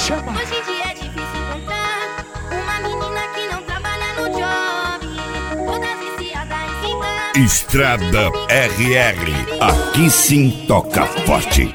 Hoje em dia é difícil encontrar uma menina que não trabalha no job, toda viciada em ficar. Estrada RR, aqui sim toca forte.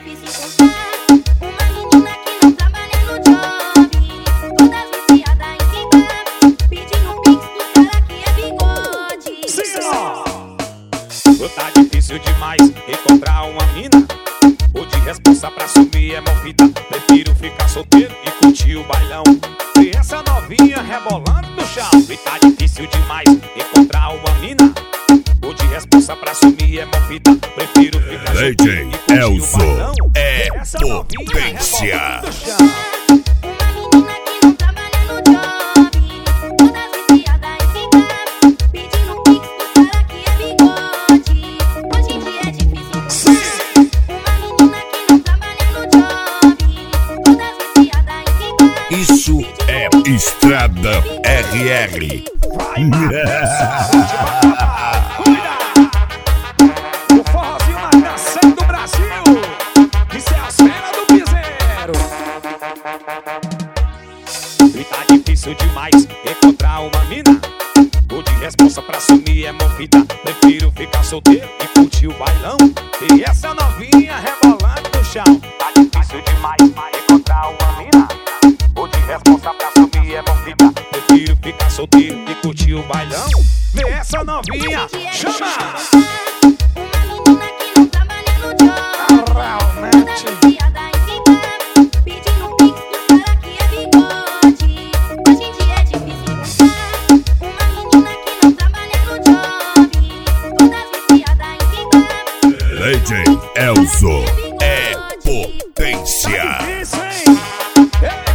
Tá difícil demais encontrar uma mina, ou de responsa pra sumir é movida. Prefiro ficar solteiro e curtir o bailão, e essa novinha rebolando no chão. E tá difícil demais encontrar uma mina, ou de responsa pra sumir é movida. Prefiro ficar solteiro e curtir o bailão, é e essa novinha potência. rebolando no chão. Isso é Estrada RR. O forrozinho mais dançante do Brasil, isso é a cena do piseiro. E tá difícil demais encontrar uma mina, ou de responsa pra sumir é movida. Prefiro ficar solteiro e curtir o bailão, e essa novinha rebolando no chão. Tá difícil demais encontrar uma mina, ou de responsa pra sumir é movida. Prefiro ficar solteiro e curtir o bailão, vê essa novinha, chama! DJ Elzo é potência. Tá difícil, hein?